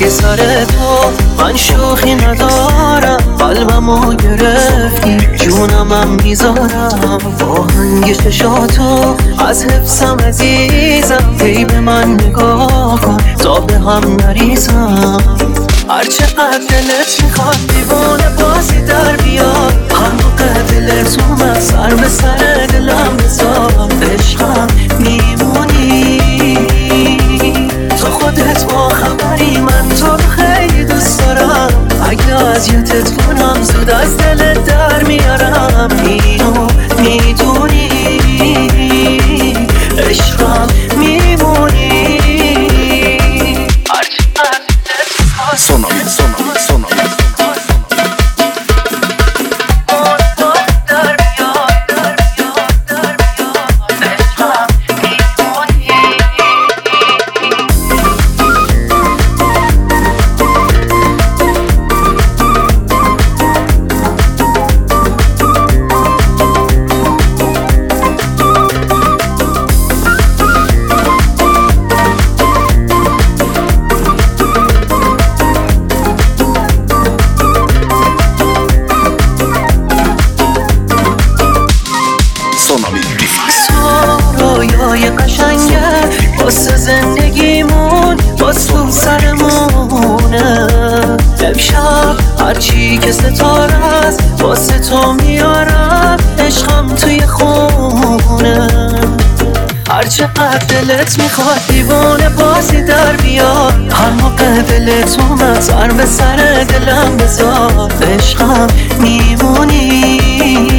سر تو من شوخی ندارم، قلبمو گرفتی جونمم میذارم. آهنگ چشاتو از حفظم عزیزم، هی به من نگاه کن تا به هم نریزم. هرچقدر دلت میخواد دیوانه بازی در بیاد، هم موقع دلت اومد سر به سر دلم بذار. عشقم میمونی تو خودت با خبری، من تو رو خیلی دوست دارم. اگه اذیتت کنم زود از دلت در میارم، اینو میدونی عشقم میمونی. هرچقدر دلت میخواد سونامی رویای قشنگه واسه زندگیمون، واسه اون سرمونه. امشب هرچی که ستاره است واسه تو میارم، عشقم توی خونه. هرچقدر دلت میخواد دیوانه بازی در بیاد، هر موقع دلت اومد سر به سر دلم بذار. عشقم میمونی